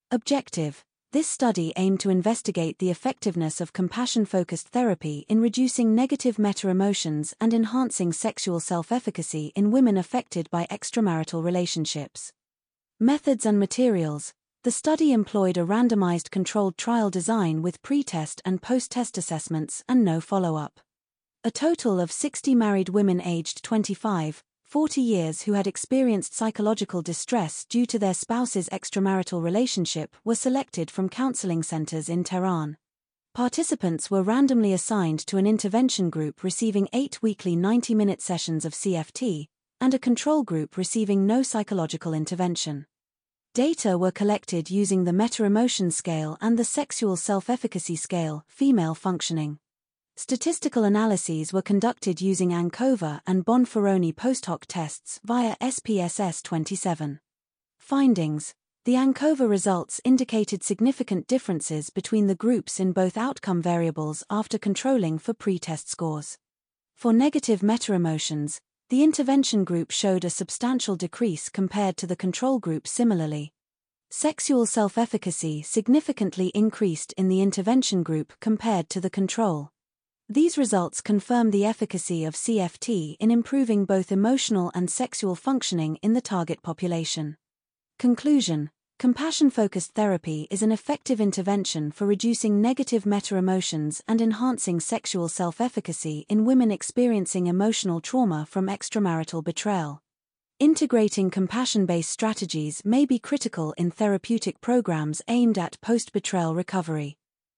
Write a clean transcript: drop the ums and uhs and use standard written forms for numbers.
Objective: this study aimed to investigate the effectiveness of compassion-focused therapy in reducing negative meta-emotions and enhancing sexual self-efficacy in women affected by extramarital relationships. Methods and materials: the study employed a randomized controlled trial design with pre-test and post-test assessments and no follow-up. A total of 60 married women aged 25, 40 years who had experienced psychological distress due to their spouse's extramarital relationship were selected from counseling centers in Tehran. Participants were randomly assigned to an intervention group receiving 8 weekly 90-minute sessions of CFT, and a control group receiving no psychological intervention. Data were collected using the Meta-Emotion Scale and the Sexual Self-Efficacy Scale, Female Functioning. Statistical analyses were conducted using ANCOVA and Bonferroni post-hoc tests via SPSS 27. Findings: the ANCOVA results indicated significant differences between the groups in both outcome variables after controlling for pre-test scores. For negative meta-emotions, the intervention group showed a substantial decrease compared to the control group similarly. Sexual self-efficacy significantly increased in the intervention group compared to the control. These results confirm the efficacy of CFT in improving both emotional and sexual functioning in the target population. Conclusion: compassion-focused therapy is an effective intervention for reducing negative meta-emotions and enhancing sexual self-efficacy in women experiencing emotional trauma from extramarital betrayal. Integrating compassion-based strategies may be critical in therapeutic programs aimed at post-betrayal recovery.